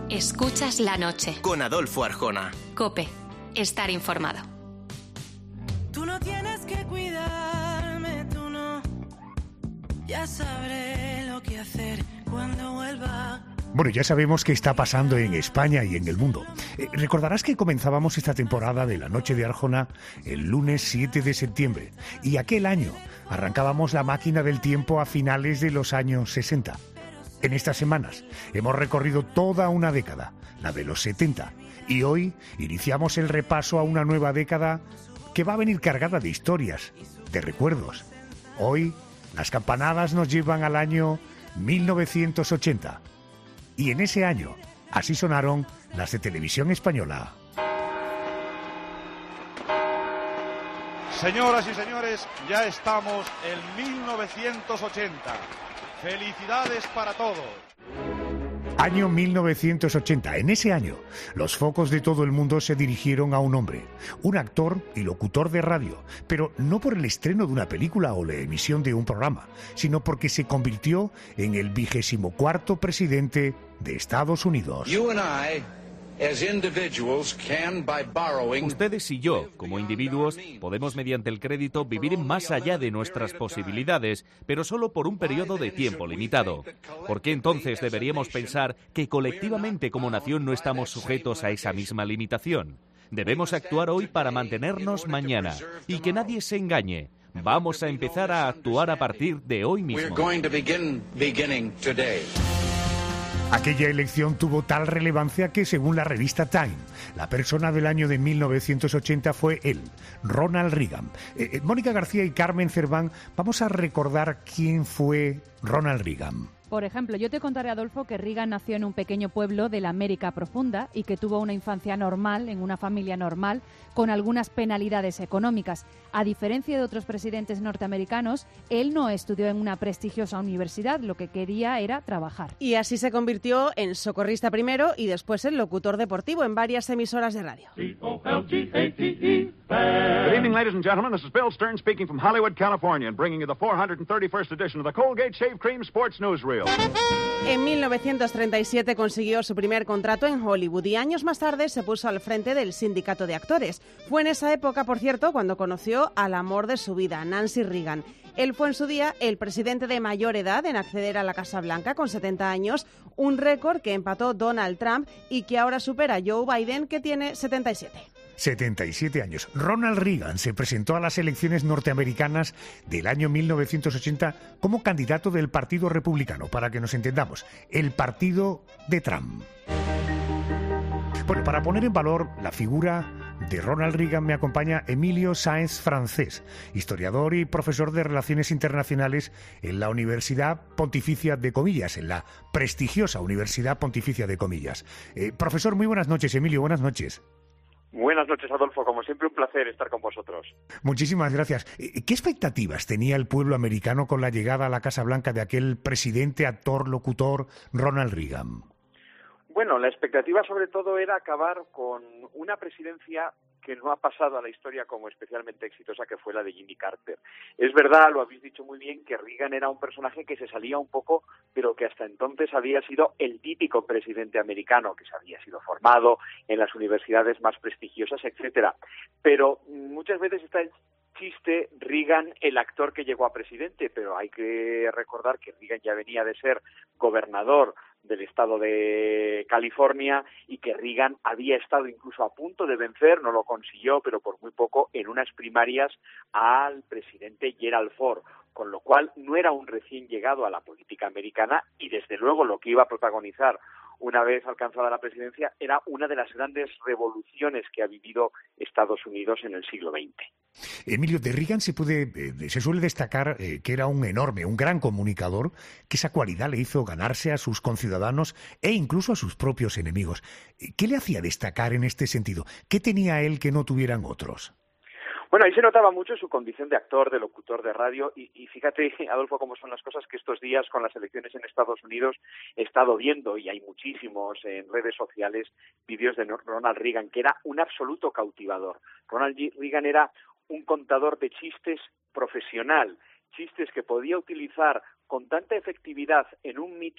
Escuchas la noche. Con Adolfo Arjona. COPE. Estar informado. Tú no tienes que cuidarme, tú no. Ya sabré lo que hacer cuando vuelva. Bueno, ya sabemos qué está pasando en España y en el mundo. Recordarás que comenzábamos esta temporada de La Noche de Arjona el lunes 7 de septiembre. Y aquel año arrancábamos la máquina del tiempo a finales de los años 60. En estas semanas hemos recorrido toda una década, la de los 70. Y hoy iniciamos el repaso a una nueva década que va a venir cargada de historias, de recuerdos. Hoy las campanadas nos llevan al año 1980. Y en ese año, así sonaron las de Televisión Española. Señoras y señores, ya estamos en 1980. ¡Felicidades para todos! Año 1980. En ese año, los focos de todo el mundo se dirigieron a un hombre, un actor y locutor de radio, pero no por el estreno de una película o la emisión de un programa, sino porque se convirtió en el 24º presidente de Estados Unidos. Ustedes y yo, como individuos, podemos mediante el crédito vivir más allá de nuestras posibilidades, pero solo por un periodo de tiempo limitado. ¿Por qué entonces deberíamos pensar que colectivamente como nación no estamos sujetos a esa misma limitación? Debemos actuar hoy para mantenernos mañana y que nadie se engañe. Vamos a empezar a actuar a partir de hoy mismo. Aquella elección tuvo tal relevancia que, según la revista Time, la persona del año de 1980 fue él, Ronald Reagan. Mónica García y Carmen Cerván, vamos a recordar quién fue Ronald Reagan. Por ejemplo, yo te contaré, Adolfo, que Reagan nació en un pequeño pueblo de la América profunda y que tuvo una infancia normal, en una familia normal, con algunas penalidades económicas. A diferencia de otros presidentes norteamericanos, él no estudió en una prestigiosa universidad, lo que quería era trabajar. Y así se convirtió en socorrista primero y después en locutor deportivo en varias emisoras de radio. Good evening, ladies and gentlemen. This is Bill Stern speaking from Hollywood, California, and bringing you the 431st edition of the Colgate Shave Cream Sports Newsreel. En 1937 consiguió su primer contrato en Hollywood y años más tarde se puso al frente del sindicato de actores. Fue en esa época, por cierto, cuando conoció al amor de su vida, Nancy Reagan. Él fue en su día el presidente de mayor edad en acceder a la Casa Blanca con 70 años, un récord que empató Donald Trump y que ahora supera Joe Biden, que tiene 77. 77 años. Ronald Reagan se presentó a las elecciones norteamericanas del año 1980 como candidato del Partido Republicano, para que nos entendamos, el partido de Trump. Bueno, para poner en valor la figura de Ronald Reagan me acompaña Emilio Sáenz Francés, historiador y profesor de Relaciones Internacionales en la Universidad Pontificia de Comillas, en la prestigiosa Universidad Pontificia de Comillas. Profesor, muy buenas noches. Emilio, buenas noches. Buenas noches, Adolfo. Como siempre, un placer estar con vosotros. Muchísimas gracias. ¿Qué expectativas tenía el pueblo americano con la llegada a la Casa Blanca de aquel presidente, actor, locutor, Ronald Reagan? Bueno, la expectativa sobre todo era acabar con una presidencia que no ha pasado a la historia como especialmente exitosa, que fue la de Jimmy Carter. Es verdad, lo habéis dicho muy bien, que Reagan era un personaje que se salía un poco, pero que hasta entonces había sido el típico presidente americano, que se había sido formado en las universidades más prestigiosas, etcétera. Pero muchas veces está el chiste Reagan, el actor que llegó a presidente, pero hay que recordar que Reagan ya venía de ser gobernador del estado de California y que Reagan había estado incluso a punto de vencer, no lo consiguió, pero por muy poco, en unas primarias al presidente Gerald Ford, con lo cual no era un recién llegado a la política americana y desde luego lo que iba a protagonizar una vez alcanzada la presidencia era una de las grandes revoluciones que ha vivido Estados Unidos en el siglo XX. Emilio, de Reagan se suele destacar que era un gran comunicador, que esa cualidad le hizo ganarse a sus conciudadanos e incluso a sus propios enemigos. ¿Qué le hacía destacar en este sentido? ¿Qué tenía él que no tuvieran otros? Bueno, ahí se notaba mucho su condición de actor, de locutor de radio y fíjate, Adolfo, cómo son las cosas que estos días con las elecciones en Estados Unidos he estado viendo, y hay muchísimos en redes sociales, vídeos de Ronald Reagan, que era un absoluto cautivador. Ronald Reagan era un contador de chistes profesional, chistes que podía utilizar con tanta efectividad en un mitin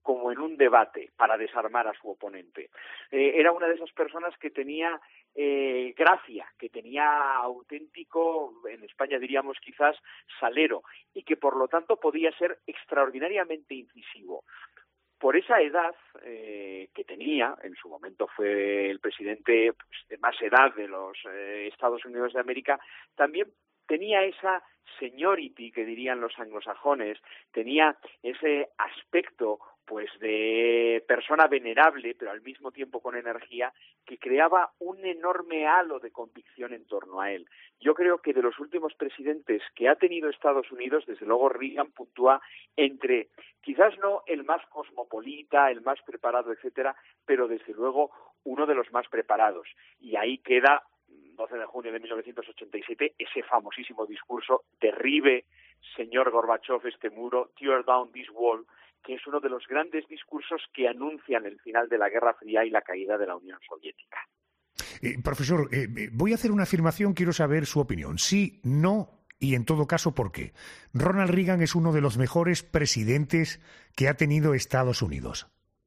como en un debate para desarmar a su oponente. Era una de esas personas que tenía gracia, que tenía auténtico, en España diríamos quizás, salero, y que por lo tanto podía ser extraordinariamente incisivo. Por esa edad que tenía, en su momento fue el presidente de más edad de los Estados Unidos de América, también tenía esa seniority que dirían los anglosajones, tenía ese aspecto pues de persona venerable, pero al mismo tiempo con energía, que creaba un enorme halo de convicción en torno a él. Yo creo que de los últimos presidentes que ha tenido Estados Unidos, desde luego Reagan puntúa entre, quizás no el más cosmopolita, el más preparado, etcétera, pero desde luego uno de los más preparados. Y ahí queda, 12 de junio de 1987, ese famosísimo discurso: derribe, señor Gorbachev, este muro, tear down this wall, que es uno de los grandes discursos que anuncian el final de la Guerra Fría y la caída de la Unión Soviética. Profesor, voy a hacer una afirmación, quiero saber su opinión. Sí, no, y en todo caso, ¿por qué? Ronald Reagan es uno de los mejores presidentes que ha tenido Estados Unidos.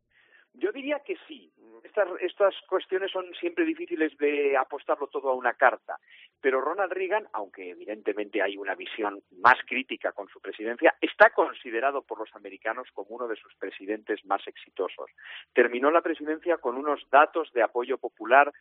Yo diría que sí. Estas cuestiones son siempre difíciles de apostarlo todo a una carta, pero Ronald Reagan, aunque evidentemente hay una visión más crítica con su presidencia, está considerado por los americanos como uno de sus presidentes más exitosos. Terminó la presidencia con unos datos de apoyo popular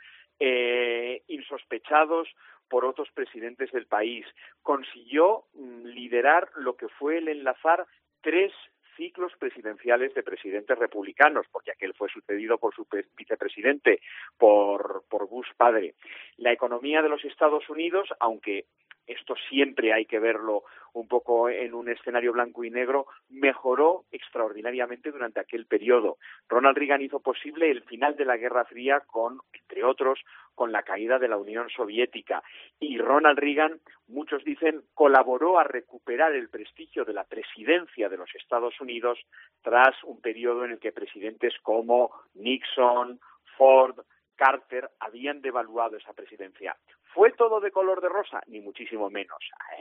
insospechados por otros presidentes del país. Consiguió liderar lo que fue el enlazar 3 ciclos presidenciales de presidentes republicanos, porque aquel fue sucedido por su vicepresidente, por Bush padre. La economía de los Estados Unidos, aunque esto siempre hay que verlo un poco en un escenario blanco y negro, mejoró extraordinariamente durante aquel periodo. Ronald Reagan hizo posible el final de la Guerra Fría con, entre otros, con la caída de la Unión Soviética. Y Ronald Reagan, muchos dicen, colaboró a recuperar el prestigio de la presidencia de los Estados Unidos tras un periodo en el que presidentes como Nixon, Ford, Carter habían devaluado esa presidencia. ¿Fue todo de color de rosa? Ni muchísimo menos.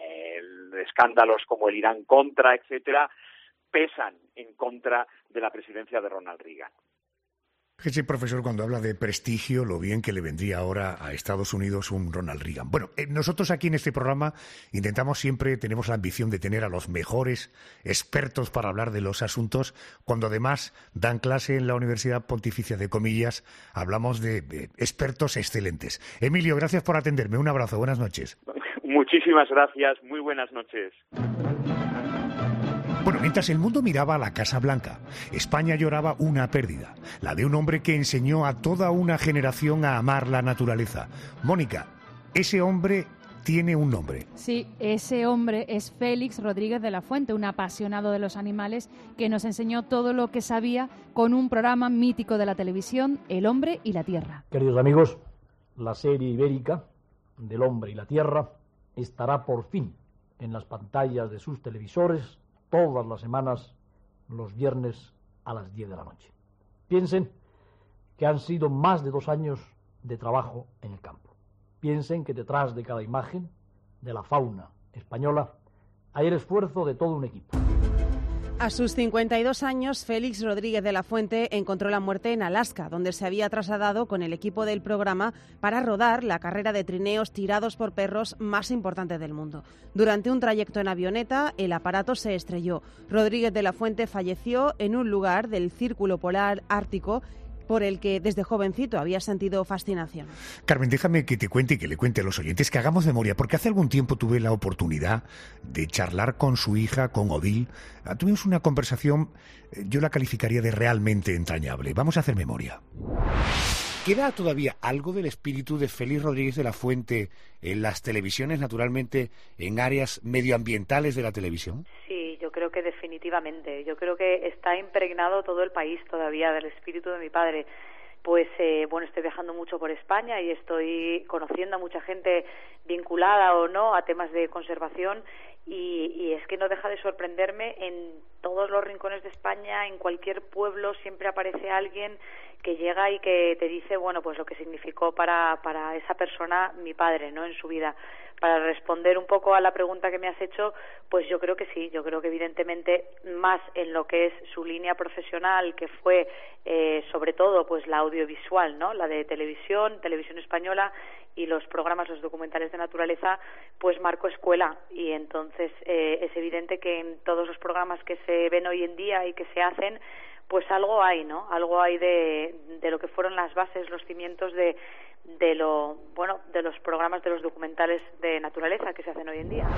Escándalos como el Irán-Contra, etcétera, pesan en contra de la presidencia de Ronald Reagan. Fíjese, profesor, cuando habla de prestigio, lo bien que le vendría ahora a Estados Unidos un Ronald Reagan. Bueno, nosotros aquí en este programa tenemos la ambición de tener a los mejores expertos para hablar de los asuntos, cuando además dan clase en la Universidad Pontificia de Comillas, hablamos de expertos excelentes. Emilio, gracias por atenderme. Un abrazo, buenas noches. Muchísimas gracias, muy buenas noches. Bueno, mientras el mundo miraba a la Casa Blanca, España lloraba una pérdida, la de un hombre que enseñó a toda una generación a amar la naturaleza. Mónica, ese hombre tiene un nombre. Sí, ese hombre es Félix Rodríguez de la Fuente, un apasionado de los animales que nos enseñó todo lo que sabía con un programa mítico de la televisión, El hombre y la tierra. Queridos amigos, la serie ibérica del hombre y la tierra estará por fin en las pantallas de sus televisores todas las semanas, los viernes a las 10 de la noche. Piensen que han sido más de 2 años de trabajo en el campo. Piensen que detrás de cada imagen de la fauna española hay el esfuerzo de todo un equipo. A sus 52 años, Félix Rodríguez de la Fuente encontró la muerte en Alaska, donde se había trasladado con el equipo del programa para rodar la carrera de trineos tirados por perros más importante del mundo. Durante un trayecto en avioneta, el aparato se estrelló. Rodríguez de la Fuente falleció en un lugar del Círculo Polar Ártico por el que desde jovencito había sentido fascinación. Carmen, déjame que te cuente y que le cuente a los oyentes que hagamos memoria, porque hace algún tiempo tuve la oportunidad de charlar con su hija, con Odile. Tuvimos una conversación, yo la calificaría de realmente entrañable. Vamos a hacer memoria. ¿Queda todavía algo del espíritu de Félix Rodríguez de la Fuente en las televisiones, naturalmente, en áreas medioambientales de la televisión? Sí, yo creo que definitivamente. Yo creo que está impregnado todo el país todavía del espíritu de mi padre. Pues, estoy viajando mucho por España y estoy conociendo a mucha gente vinculada o no a temas de conservación, y es que no deja de sorprenderme. En todos los rincones de España, en cualquier pueblo, siempre aparece alguien que llega y que te dice, bueno, pues lo que significó para esa persona mi padre, ¿no?, en su vida. Para responder un poco a la pregunta que me has hecho, pues yo creo que sí, yo creo que evidentemente más en lo que es su línea profesional, que fue sobre todo pues la audiovisual, ¿no?, la de televisión española, y los programas, los documentales de naturaleza, pues marcó escuela. Y entonces es evidente que en todos los programas que se ven hoy en día y que se hacen, pues algo hay, ¿no? Algo hay de lo que fueron las bases, los cimientos de los programas, de los documentales de naturaleza que se hacen hoy en día.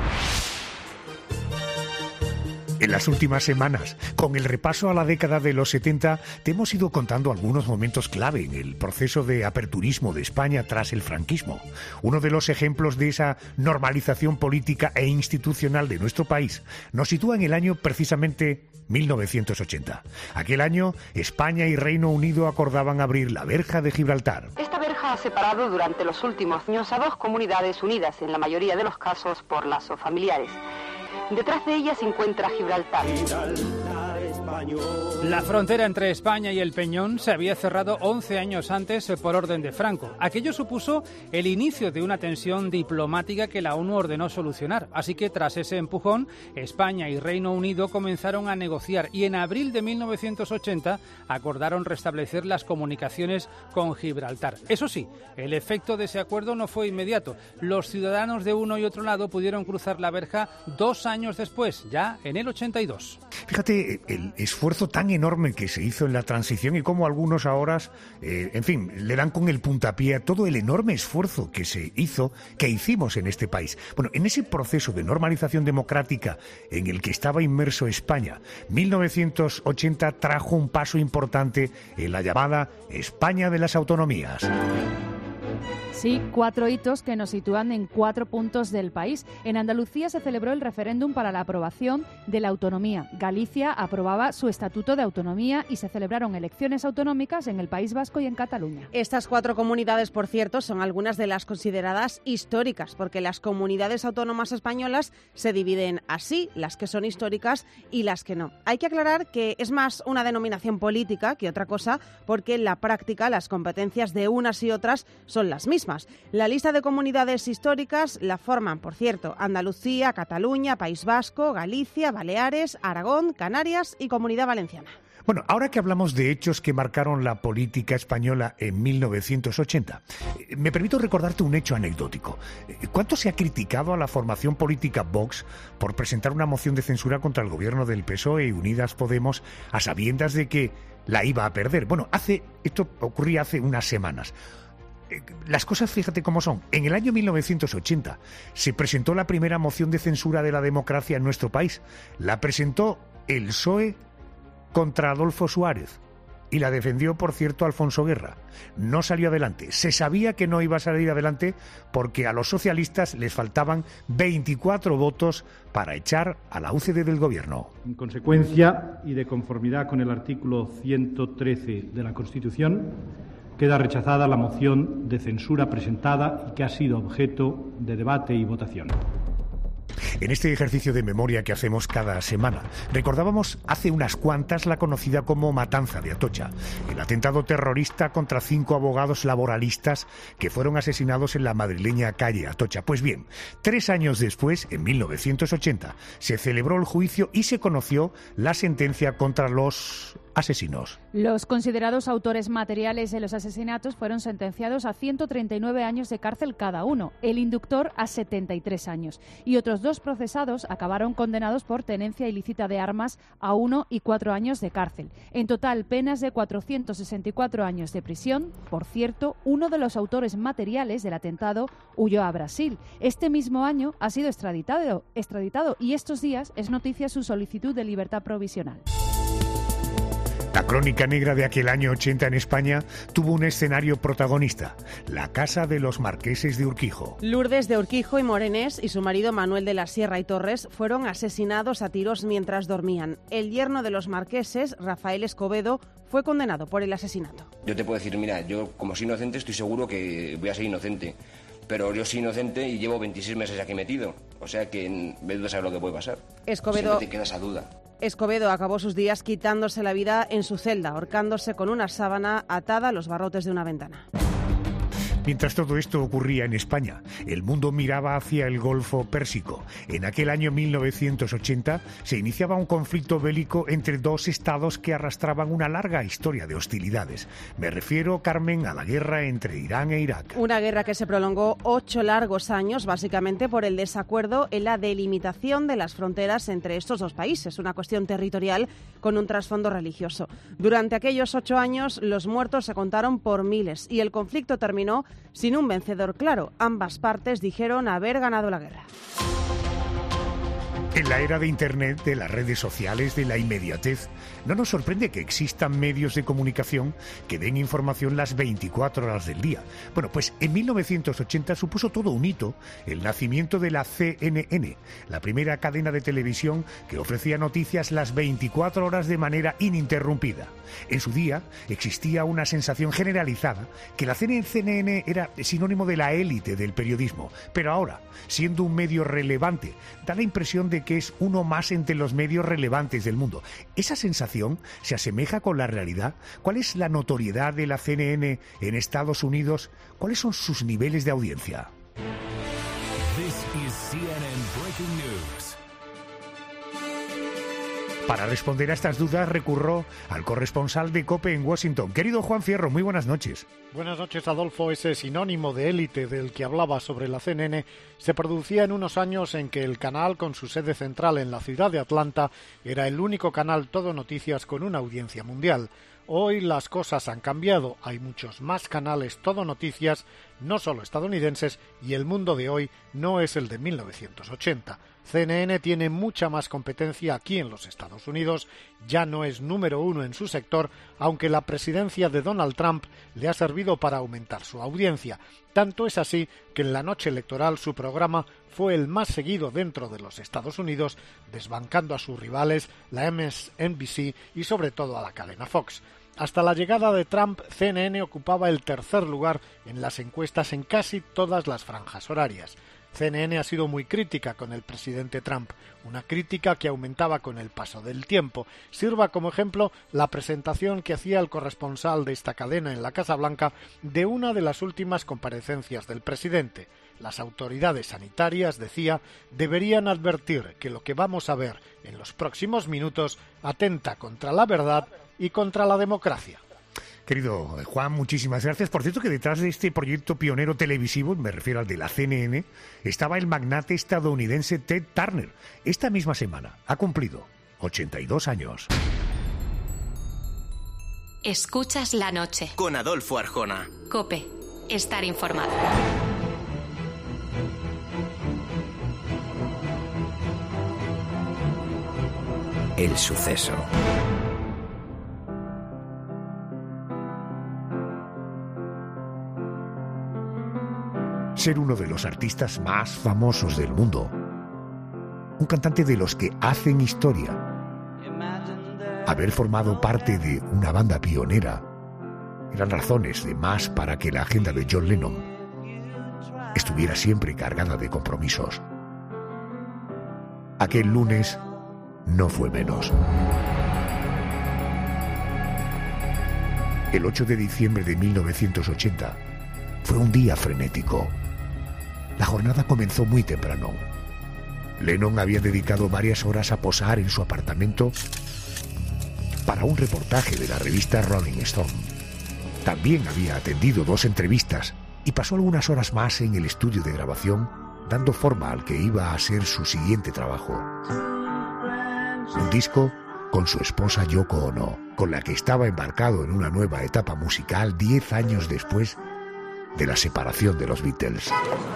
En las últimas semanas, con el repaso a la década de los 70, te hemos ido contando algunos momentos clave en el proceso de aperturismo de España tras el franquismo. Uno de los ejemplos de esa normalización política e institucional de nuestro país nos sitúa en el año precisamente 1980. Aquel año, España y Reino Unido acordaban abrir la verja de Gibraltar. Esta verja ha separado durante los últimos años a dos comunidades unidas, en la mayoría de los casos por lazos familiares. Detrás de ella se encuentra Gibraltar. La frontera entre España y el Peñón se había cerrado 11 años antes por orden de Franco. Aquello supuso el inicio de una tensión diplomática que la ONU ordenó solucionar. Así que tras ese empujón, España y Reino Unido comenzaron a negociar y en abril de 1980 acordaron restablecer las comunicaciones con Gibraltar. Eso sí, el efecto de ese acuerdo no fue inmediato. Los ciudadanos de uno y otro lado pudieron cruzar la verja 2 años después, ya en el 82. Fíjate el esfuerzo tan enorme que se hizo en la transición y cómo algunos ahora, le dan con el puntapié a todo el enorme esfuerzo que se hizo, que hicimos en este país. Bueno, en ese proceso de normalización democrática en el que estaba inmerso España, 1980 trajo un paso importante en la llamada España de las autonomías. Sí, 4 hitos que nos sitúan en 4 puntos del país. En Andalucía se celebró el referéndum para la aprobación de la autonomía. Galicia aprobaba su estatuto de autonomía y se celebraron elecciones autonómicas en el País Vasco y en Cataluña. Estas 4 comunidades, por cierto, son algunas de las consideradas históricas, porque las comunidades autónomas españolas se dividen así, las que son históricas y las que no. Hay que aclarar que es más una denominación política que otra cosa, porque en la práctica las competencias de unas y otras son las mismas. La lista de comunidades históricas la forman, por cierto, Andalucía, Cataluña, País Vasco, Galicia, Baleares, Aragón, Canarias y Comunidad Valenciana. Bueno, ahora que hablamos de hechos que marcaron la política española en 1980, me permito recordarte un hecho anecdótico. ¿Cuánto se ha criticado a la formación política Vox por presentar una moción de censura contra el gobierno del PSOE y Unidas Podemos a sabiendas de que la iba a perder? Bueno, esto ocurría hace unas semanas. Las cosas, fíjate cómo son. En el año 1980 se presentó la primera moción de censura de la democracia en nuestro país. La presentó el PSOE contra Adolfo Suárez y la defendió, por cierto, Alfonso Guerra. No salió adelante. Se sabía que no iba a salir adelante porque a los socialistas les faltaban 24 votos para echar a la UCD del gobierno. En consecuencia y de conformidad con el artículo 113 de la Constitución, queda rechazada la moción de censura presentada y que ha sido objeto de debate y votación. En este ejercicio de memoria que hacemos cada semana, recordábamos hace unas cuantas la conocida como Matanza de Atocha, el atentado terrorista contra 5 abogados laboralistas que fueron asesinados en la madrileña calle Atocha. Pues bien, 3 años después, en 1980, se celebró el juicio y se conoció la sentencia contra los asesinos. Los considerados autores materiales de los asesinatos fueron sentenciados a 139 años de cárcel cada uno, el inductor a 73 años, y otros 2 procesados acabaron condenados por tenencia ilícita de armas a 1 y 4 años de cárcel. En total, penas de 464 años de prisión. Por cierto, uno de los autores materiales del atentado huyó a Brasil. Este mismo año ha sido extraditado y estos días es noticia su solicitud de libertad provisional. La crónica negra de aquel año 80 en España tuvo un escenario protagonista, la casa de los marqueses de Urquijo. Lourdes de Urquijo y Morenés y su marido Manuel de la Sierra y Torres fueron asesinados a tiros mientras dormían. El yerno de los marqueses, Rafael Escobedo, fue condenado por el asesinato. Yo te puedo decir, mira, yo como soy inocente estoy seguro que voy a ser inocente. pero yo soy inocente y llevo 26 meses aquí metido. O sea que me duda saber lo que puede pasar. Escobedo, siempre te queda esa duda. Escobedo acabó sus días quitándose la vida en su celda, ahorcándose con una sábana atada a los barrotes de una ventana. Mientras todo esto ocurría en España, el mundo miraba hacia el Golfo Pérsico. En aquel año 1980 se iniciaba un conflicto bélico entre dos estados que arrastraban una larga historia de hostilidades. Me refiero, Carmen, a la guerra entre Irán e Irak. Una guerra que se prolongó 8 largos años, básicamente por el desacuerdo en la delimitación de las fronteras entre estos dos países, una cuestión territorial con un trasfondo religioso. Durante aquellos 8 años, los muertos se contaron por miles y el conflicto terminó sin un vencedor claro. Ambas partes dijeron haber ganado la guerra. En la era de Internet, de las redes sociales, de la inmediatez, no nos sorprende que existan medios de comunicación que den información las 24 horas del día. Bueno, pues en 1980 supuso todo un hito el nacimiento de la CNN, la primera cadena de televisión que ofrecía noticias las 24 horas de manera ininterrumpida. En su día existía una sensación generalizada que la CNN era sinónimo de la élite del periodismo, pero ahora, siendo un medio relevante, da la impresión de que es uno más entre los medios relevantes del mundo. ¿Esa sensación se asemeja con la realidad? ¿Cuál es la notoriedad de la CNN en Estados Unidos? ¿Cuáles son sus niveles de audiencia? This is CNN Breaking News. Para responder a estas dudas recurro al corresponsal de COPE en Washington. Querido Juan Fierro, muy buenas noches. Buenas noches, Adolfo. Ese sinónimo de élite del que hablaba sobre la CNN se producía en unos años en que el canal, con su sede central en la ciudad de Atlanta, era el único canal todo noticias con una audiencia mundial. Hoy las cosas han cambiado, hay muchos más canales todo noticias, no solo estadounidenses, y el mundo de hoy no es el de 1980. CNN tiene mucha más competencia aquí en los Estados Unidos, ya no es número uno en su sector, aunque la presidencia de Donald Trump le ha servido para aumentar su audiencia. Tanto es así que en la noche electoral su programa fue el más seguido dentro de los Estados Unidos, desbancando a sus rivales, la MSNBC y sobre todo a la cadena Fox. Hasta la llegada de Trump, CNN ocupaba el tercer lugar en las encuestas en casi todas las franjas horarias. CNN ha sido muy crítica con el presidente Trump, una crítica que aumentaba con el paso del tiempo. Sirva como ejemplo la presentación que hacía el corresponsal de esta cadena en la Casa Blanca de una de las últimas comparecencias del presidente. Las autoridades sanitarias, decía, deberían advertir que lo que vamos a ver en los próximos minutos atenta contra la verdad y contra la democracia. Querido Juan, muchísimas gracias. Por cierto, que detrás de este proyecto pionero televisivo, me refiero al de la CNN, estaba el magnate estadounidense Ted Turner. Esta misma semana ha cumplido 82 años. Escuchas la noche. Con Adolfo Arjona. COPE. Estar informado. El suceso. Ser uno de los artistas más famosos del mundo, un cantante de los que hacen historia, haber formado parte de una banda pionera, eran razones de más para que la agenda de John Lennon estuviera siempre cargada de compromisos. Aquel lunes no fue menos. El 8 de diciembre de 1980 fue un día frenético. La jornada comenzó muy temprano. Lennon había dedicado varias horas a posar en su apartamento para un reportaje de la revista Rolling Stone. También había atendido 2 entrevistas y pasó algunas horas más en el estudio de grabación, dando forma al que iba a ser su siguiente trabajo. Un disco con su esposa Yoko Ono, con la que estaba embarcado en una nueva etapa musical 10 años después de la separación de los Beatles.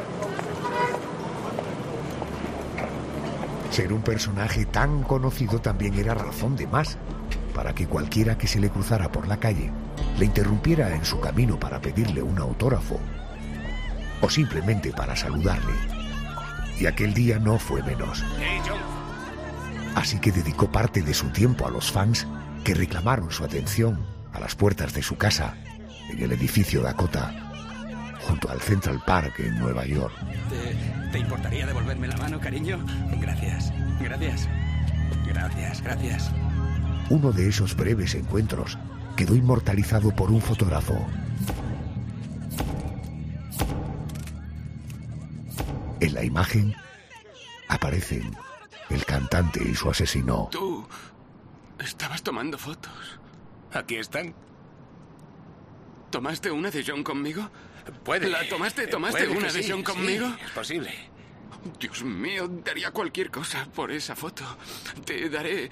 Ser un personaje tan conocido también era razón de más para que cualquiera que se le cruzara por la calle le interrumpiera en su camino para pedirle un autógrafo o simplemente para saludarle. Y aquel día no fue menos. Así que dedicó parte de su tiempo a los fans que reclamaron su atención a las puertas de su casa en el edificio Dakota. junto al Central Park en Nueva York. ¿Te importaría devolverme la mano, cariño? Gracias. Uno de esos breves encuentros quedó inmortalizado por un fotógrafo. En la imagen aparecen el cantante y su asesino. Tú estabas tomando fotos. Aquí están. ¿Tomaste una de John conmigo? Puede. ¿Tomaste Puede una que de sí, John conmigo? Sí, es posible. Dios mío, daría cualquier cosa por esa foto. Te daré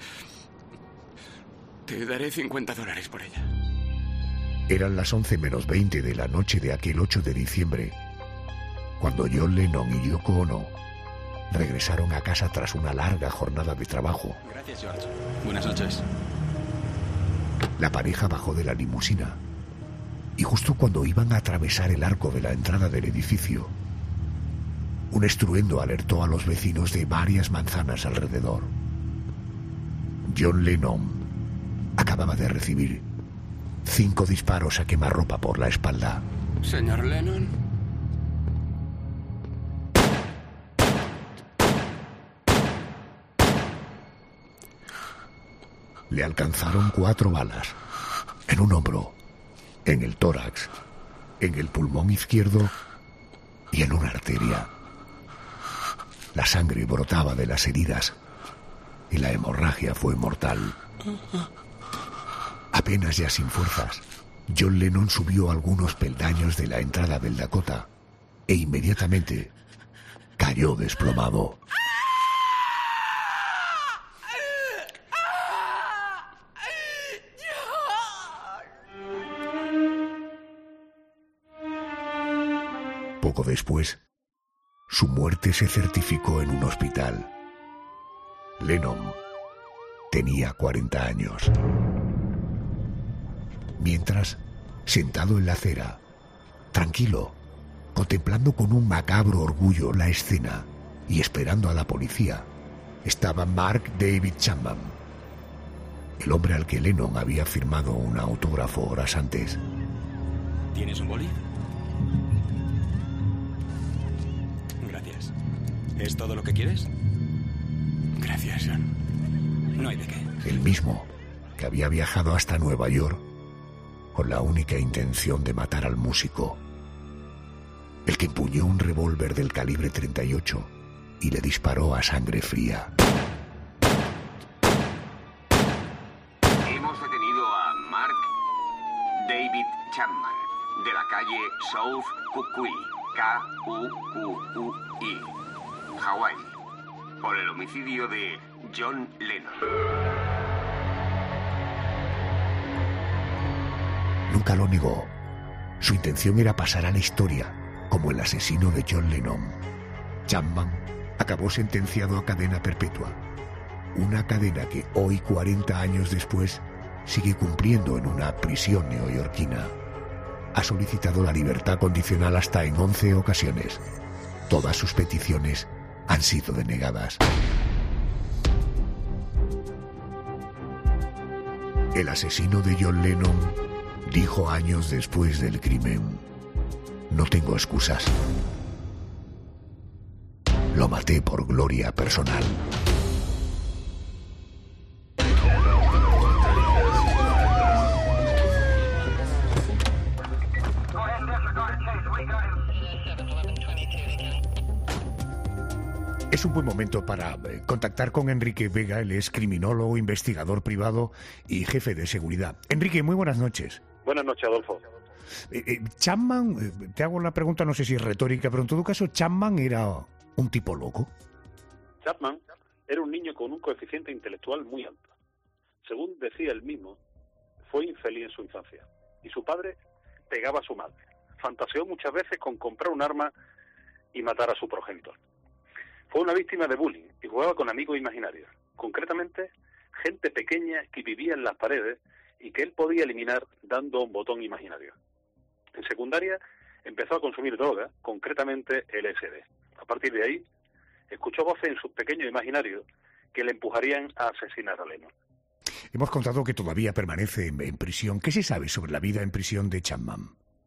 $50 por ella. Eran las 11 menos 20 de la noche de aquel 8 de diciembre, cuando John Lennon y Yoko Ono regresaron a casa tras una larga jornada de trabajo. Gracias, George. Buenas noches. La pareja bajó de la limusina y justo cuando iban a atravesar el arco de la entrada del edificio, un estruendo alertó a los vecinos de varias manzanas alrededor. John Lennon acababa de recibir 5 disparos a quemarropa por la espalda. Señor Lennon. Le alcanzaron 4 balas, en un hombro, en el tórax, en el pulmón izquierdo y en una arteria. La sangre brotaba de las heridas y la hemorragia fue mortal. Apenas ya sin fuerzas, John Lennon subió algunos peldaños de la entrada del Dakota e inmediatamente cayó desplomado. Poco después, su muerte se certificó en un hospital. Lennon tenía 40 años. Mientras, sentado en la acera, tranquilo, contemplando con un macabro orgullo la escena y esperando a la policía, estaba Mark David Chapman, el hombre al que Lennon había firmado un autógrafo horas antes. ¿Tienes un boli? Gracias. ¿Es todo lo que quieres? Gracias, John. No hay de qué. El mismo que había viajado hasta Nueva York con la única intención de matar al músico. El que empuñó un revólver del calibre 38 y le disparó a sangre fría. Hemos detenido a Mark David Chapman, de la calle South Kukui, K-U-Q-U-I, Hawái, por el homicidio de John Lennon. Nunca lo negó. Su intención era pasar a la historia como el asesino de John Lennon. Chapman acabó sentenciado a cadena perpetua. Una cadena que hoy, 40 años después, sigue cumpliendo en una prisión neoyorquina. Ha solicitado la libertad condicional hasta en 11 ocasiones. Todas sus peticiones han sido denegadas. El asesino de John Lennon dijo años después del crimen: no tengo excusas. Lo maté por gloria personal. Es un buen momento para contactar con Enrique Vega. Él es criminólogo, investigador privado y jefe de seguridad. Enrique, muy buenas noches. Buenas noches, Adolfo. Chapman, te hago la pregunta, no sé si es retórica, pero en todo caso, ¿Chapman era un tipo loco? Chapman era un niño con un coeficiente intelectual muy alto. Según decía él mismo, fue infeliz en su infancia. Y su padre pegaba a su madre. Fantaseó muchas veces con comprar un arma y matar a su progenitor. Fue una víctima de bullying y jugaba con amigos imaginarios. Concretamente, gente pequeña que vivía en las paredes y que él podía eliminar dando un botón imaginario. En secundaria empezó a consumir droga, concretamente LSD. A partir de ahí, escuchó voces en sus pequeños imaginarios que le empujarían a asesinar a Lennon. Hemos contado que todavía permanece en prisión. ¿Qué se sabe sobre la vida en prisión de Chapman?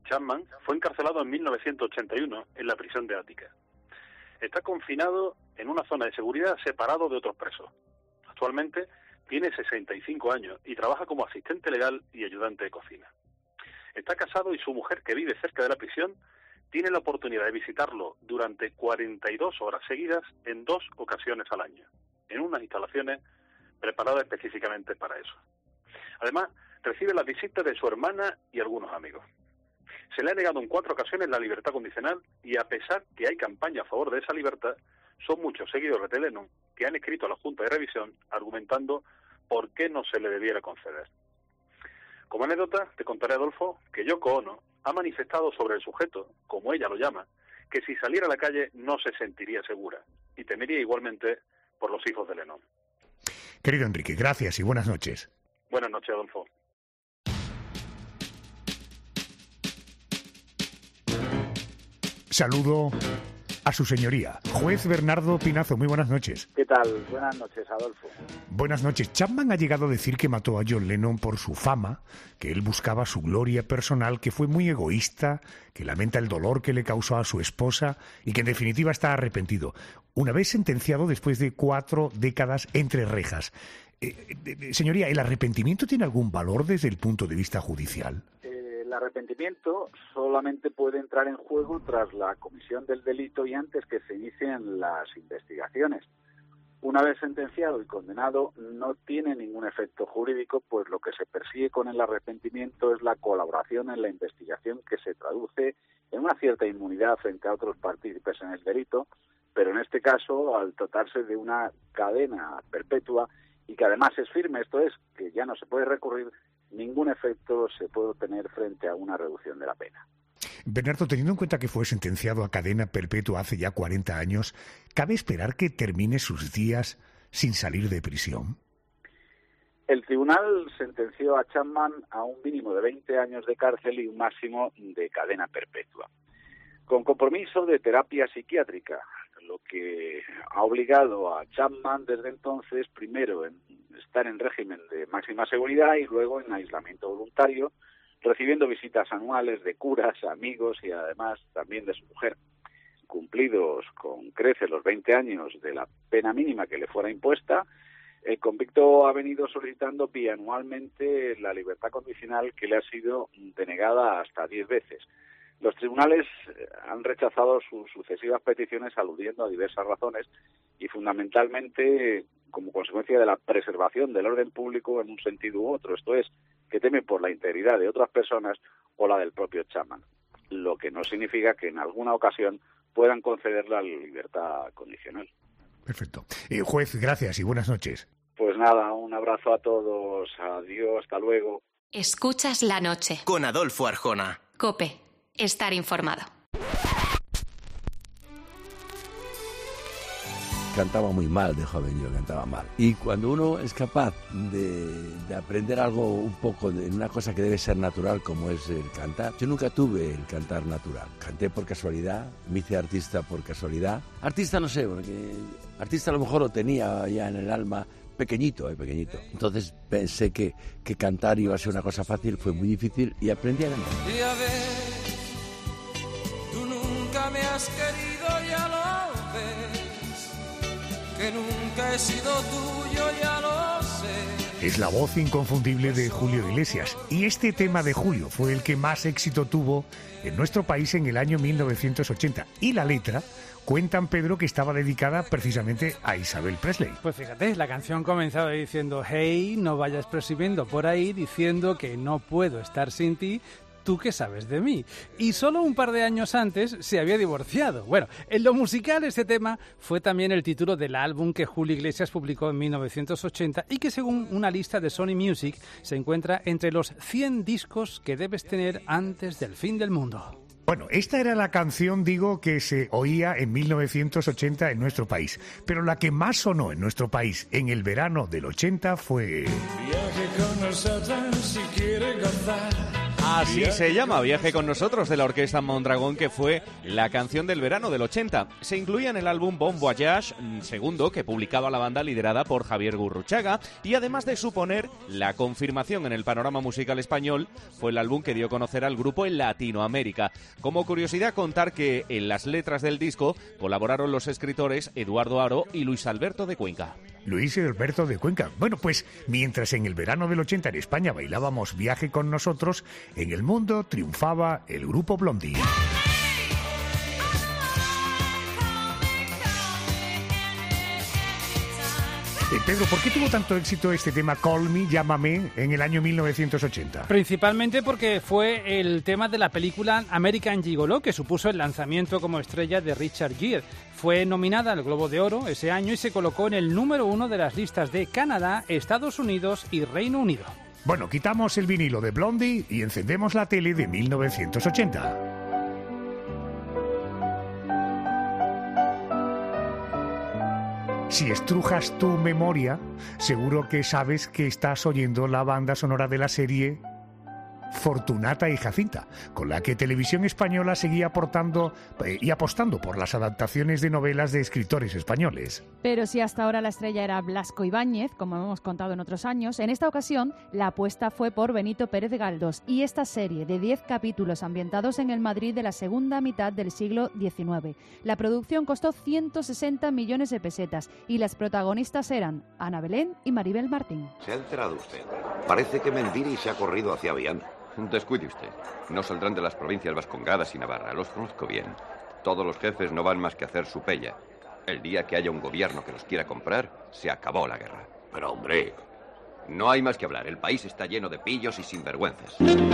Chapman, fue encarcelado en 1981 en la prisión de Ática. Está confinado en una zona de seguridad separado de otros presos. Actualmente tiene 65 años y trabaja como asistente legal y ayudante de cocina. Está casado y su mujer, que vive cerca de la prisión, tiene la oportunidad de visitarlo durante 42 horas seguidas en 2 ocasiones al año, en unas instalaciones preparadas específicamente para eso. Además, recibe las visitas de su hermana y algunos amigos. Se le ha negado en 4 ocasiones la libertad condicional y, a pesar que hay campaña a favor de esa libertad, son muchos seguidores de Lennon que han escrito a la Junta de Revisión argumentando por qué no se le debiera conceder. Como anécdota, te contaré, Adolfo, que Yoko Ono ha manifestado sobre el sujeto, como ella lo llama, que si saliera a la calle no se sentiría segura y temería igualmente por los hijos de Lennon. Querido Enrique, gracias y buenas noches. Buenas noches, Adolfo. Saludo a su señoría, juez Bernardo Pinazo. Muy buenas noches. ¿Qué tal? Buenas noches, Adolfo. Buenas noches. Chapman ha llegado a decir que mató a John Lennon por su fama, que él buscaba su gloria personal, que fue muy egoísta, que lamenta el dolor que le causó a su esposa y que en definitiva está arrepentido. Una vez sentenciado después de 4 décadas entre rejas. Señoría, ¿el arrepentimiento tiene algún valor desde el punto de vista judicial? El arrepentimiento solamente puede entrar en juego tras la comisión del delito y antes que se inicien las investigaciones. Una vez sentenciado y condenado, no tiene ningún efecto jurídico, pues lo que se persigue con el arrepentimiento es la colaboración en la investigación, que se traduce en una cierta inmunidad frente a otros partícipes en el delito, pero en este caso, al tratarse de una cadena perpetua y que además es firme, esto es, que ya no se puede recurrir, ningún efecto se puede obtener frente a una reducción de la pena. Bernardo, teniendo en cuenta que fue sentenciado a cadena perpetua hace ya 40 años, ¿cabe esperar que termine sus días sin salir de prisión? El tribunal sentenció a Chapman a un mínimo de 20 años de cárcel y un máximo de cadena perpetua, con compromiso de terapia psiquiátrica, lo que ha obligado a Chapman desde entonces, primero en estar en régimen de máxima seguridad y luego en aislamiento voluntario, recibiendo visitas anuales de curas, amigos y además también de su mujer. Cumplidos con creces los 20 años de la pena mínima que le fuera impuesta, el convicto ha venido solicitando bianualmente la libertad condicional, que le ha sido denegada hasta 10 veces. Los tribunales han rechazado sus sucesivas peticiones aludiendo a diversas razones y fundamentalmente como consecuencia de la preservación del orden público en un sentido u otro, esto es, que temen por la integridad de otras personas o la del propio Chapman, lo que no significa que en alguna ocasión puedan conceder la libertad condicional. Perfecto. Juez, gracias y buenas noches. Pues nada, un abrazo a todos, adiós, hasta luego. Escuchas la noche. Con Adolfo Arjona. COPE. Estar informado. Cantaba muy mal de joven, yo cantaba mal. Y cuando uno es capaz de aprender algo un poco en una cosa que debe ser natural, como es el cantar, yo nunca tuve el cantar natural. Canté por casualidad, me hice artista por casualidad. Artista no sé, porque artista a lo mejor lo tenía ya en el alma pequeñito. Entonces pensé que cantar iba a ser una cosa fácil, fue muy difícil y aprendí a cantar. Y a ver, tú nunca me has querido, ya lo ves, que nunca he sido tuyo, ya lo sé. Es la voz inconfundible de Julio Iglesias, y este tema de Julio fue el que más éxito tuvo en nuestro país en el año 1980, y la letra, cuentan, Pedro, que estaba dedicada precisamente a Isabel Presley. Pues fíjate, la canción comenzaba diciendo: hey, no vayas presumiendo por ahí diciendo que no puedo estar sin ti, ¿tú qué sabes de mí? Y solo un par de años antes se había divorciado. Bueno, en lo musical este tema fue también el título del álbum que Julio Iglesias publicó en 1980 y que, según una lista de Sony Music, se encuentra entre los 100 discos que debes tener antes del fin del mundo. Bueno, esta era la canción, digo, que se oía en 1980 en nuestro país. Pero la que más sonó en nuestro país en el verano del 80 fue... Viaje con nosotros si quiere gozar. Así se llama, Viaje con nosotros, de la Orquesta Mondragón, que fue la canción del verano del 80. Se incluía en el álbum Bon Voyage, segundo, que publicaba la banda liderada por Javier Gurruchaga, y además de suponer la confirmación en el panorama musical español, fue el álbum que dio a conocer al grupo en Latinoamérica. Como curiosidad, contar que en las letras del disco colaboraron los escritores Eduardo Aro y Luis Alberto de Cuenca. Luis Alberto de Cuenca. Bueno, pues mientras en el verano del 80 en España bailábamos Viaje con nosotros, en el mundo triunfaba el grupo Blondie. Pedro, ¿por qué tuvo tanto éxito este tema Call Me, Llámame, en el año 1980? Principalmente porque fue el tema de la película American Gigolo, que supuso el lanzamiento como estrella de Richard Gere. Fue nominada al Globo de Oro ese año y se colocó en el número 1 de las listas de Canadá, Estados Unidos y Reino Unido. Bueno, quitamos el vinilo de Blondie y encendemos la tele de 1980. Si estrujas tu memoria, seguro que sabes que estás oyendo la banda sonora de la serie Fortunata y Jacinta, con la que Televisión Española seguía apostando por las adaptaciones de novelas de escritores españoles. Pero si hasta ahora la estrella era Blasco Ibáñez, como hemos contado en otros años, en esta ocasión la apuesta fue por Benito Pérez Galdós y esta serie de 10 capítulos ambientados en el Madrid de la segunda mitad del siglo XIX. La producción costó 160 millones de pesetas y las protagonistas eran Ana Belén y Maribel Martín. Se ha alterado usted. Parece que Mendiri se ha corrido hacia Viana. Descuide usted. No saldrán de las provincias vascongadas y Navarra. Los conozco bien. Todos los jefes no van más que a hacer su pella. El día que haya un gobierno que los quiera comprar, se acabó la guerra. Pero, hombre... No hay más que hablar. El país está lleno de pillos y sinvergüenzas.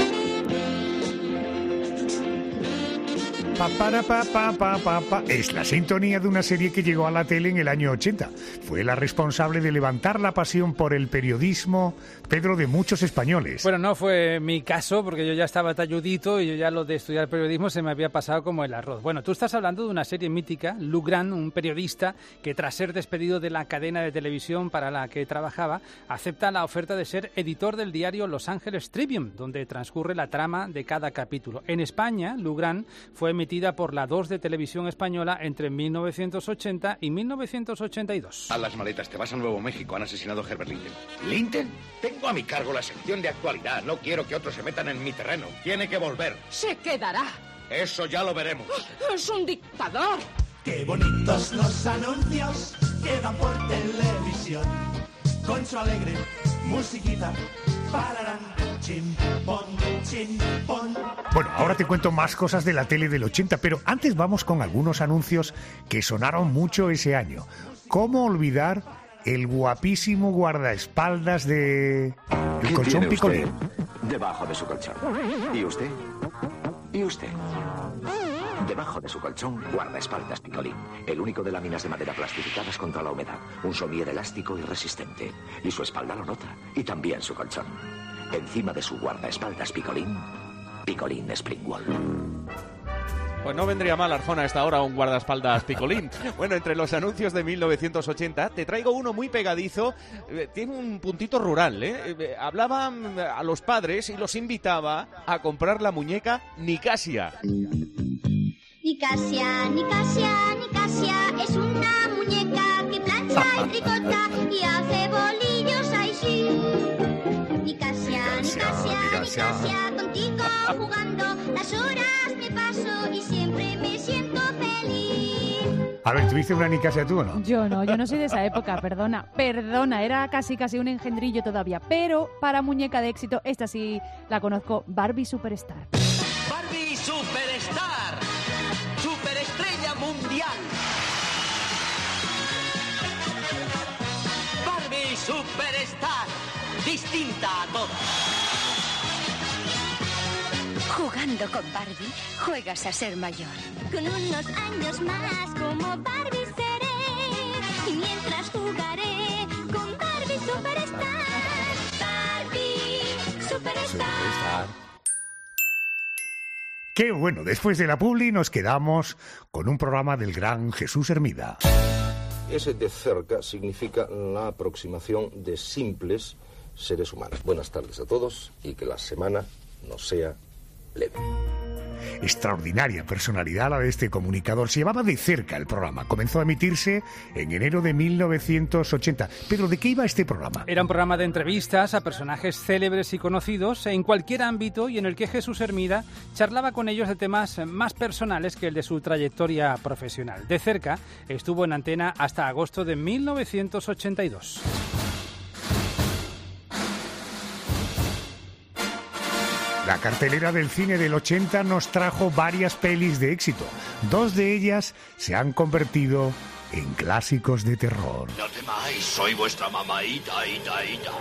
Es la sintonía de una serie que llegó a la tele en el año 80. Fue la responsable de levantar la pasión por el periodismo, Pedro, de muchos españoles. Bueno, no fue mi caso, porque yo ya estaba talludito y yo ya lo de estudiar periodismo se me había pasado como el arroz. Bueno, tú estás hablando de una serie mítica, Lou Grant, un periodista que tras ser despedido de la cadena de televisión para la que trabajaba, acepta la oferta de ser editor del diario Los Angeles Tribune, donde transcurre la trama de cada capítulo. En España, Lou Grant fue emitida por la 2 de Televisión Española entre 1980 y 1982. A las maletas, te vas a Nuevo México. Han asesinado a Herbert Lincoln. ¿Lincoln? Tengo a mi cargo la sección de actualidad. No quiero que otros se metan en mi terreno. Tiene que volver. Se quedará. Eso ya lo veremos. Es un dictador. Qué bonitos los anuncios que dan por televisión. Con su alegre musiquita. Pararán, chimpón, chimpón. Bueno, ahora te cuento más cosas de la tele del 80, pero antes vamos con algunos anuncios que sonaron mucho ese año. ¿Cómo olvidar el guapísimo guardaespaldas de... el colchón Picolín? Debajo de su colchón. ¿Y usted? ¿Y usted? Debajo de su colchón, guardaespaldas Picolín, el único de láminas de madera plastificadas contra la humedad, un somier elástico y resistente. Y su espalda lo nota, y también su colchón. Encima de su guardaespaldas Picolín, Picolín Springwall. Pues no vendría mal, Arjona, a esta hora un guardaespaldas Picolín. Bueno, entre los anuncios de 1980 te traigo uno muy pegadizo. Tiene un puntito rural, ¿eh? Hablaba a los padres y los invitaba a comprar la muñeca Nicasia. Nicasia, Nicasia, Nicasia es una muñeca que plancha y tricota y hace bolillos ahí sí. Nicasia, Nicasia, Nicasia, contigo jugando, las horas me paso y siempre me siento feliz. A ver, ¿tuviste una Nicasia tú o no? Yo no soy de esa época, perdona, era casi un engendrillo todavía, pero para muñeca de éxito, esta sí la conozco, Barbie Superstar. Barbie Superstar, superestrella mundial. Barbie Superstar, distinta a todas. Jugando con Barbie, juegas a ser mayor. Con unos años más como Barbie seré. Y mientras jugaré con Barbie Superstar. Barbie Superstar. Qué bueno, después de la publi nos quedamos con un programa del gran Jesús Hermida. Ese de cerca significa la aproximación de simples seres humanos. Buenas tardes a todos y que la semana nos sea leve. Extraordinaria personalidad la de este comunicador. Se llevaba de cerca el programa. Comenzó a emitirse en enero de 1980. Pero ¿de qué iba este programa? Era un programa de entrevistas a personajes célebres y conocidos en cualquier ámbito y en el que Jesús Hermida charlaba con ellos de temas más personales que el de su trayectoria profesional. De cerca estuvo en antena hasta agosto de 1982. La cartelera del cine del 80 nos trajo varias pelis de éxito. 2 de ellas se han convertido en clásicos de terror. No temáis, soy vuestra mamaíta, ita.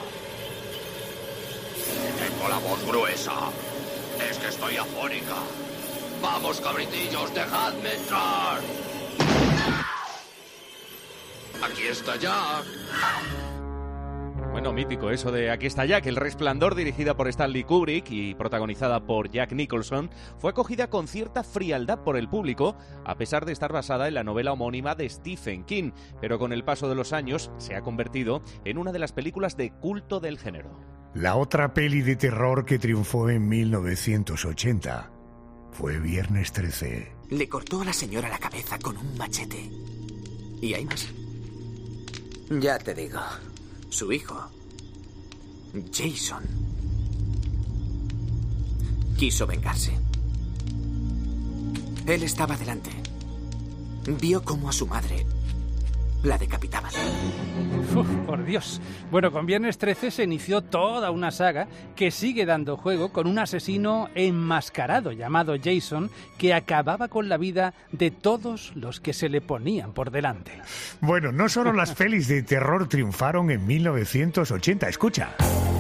Tengo la voz gruesa. Es que estoy afónica. Vamos, cabritillos, dejadme entrar. Aquí está Jack. Bueno, mítico eso de Aquí está Jack. El Resplandor, dirigida por Stanley Kubrick y protagonizada por Jack Nicholson, fue acogida con cierta frialdad por el público, a pesar de estar basada en la novela homónima de Stephen King, pero con el paso de los años se ha convertido en una de las películas de culto del género. La otra peli de terror que triunfó en 1980 fue Viernes 13. Le cortó a la señora la cabeza con un machete. ¿Y hay más? Ya te digo. Su hijo, Jason, quiso vengarse. Él estaba delante. Vio cómo a su madre la decapitaban. Uf, por Dios. Bueno, con Viernes 13 se inició toda una saga que sigue dando juego con un asesino enmascarado llamado Jason que acababa con la vida de todos los que se le ponían por delante. Bueno, no solo las pelis de terror triunfaron en 1980. Escucha.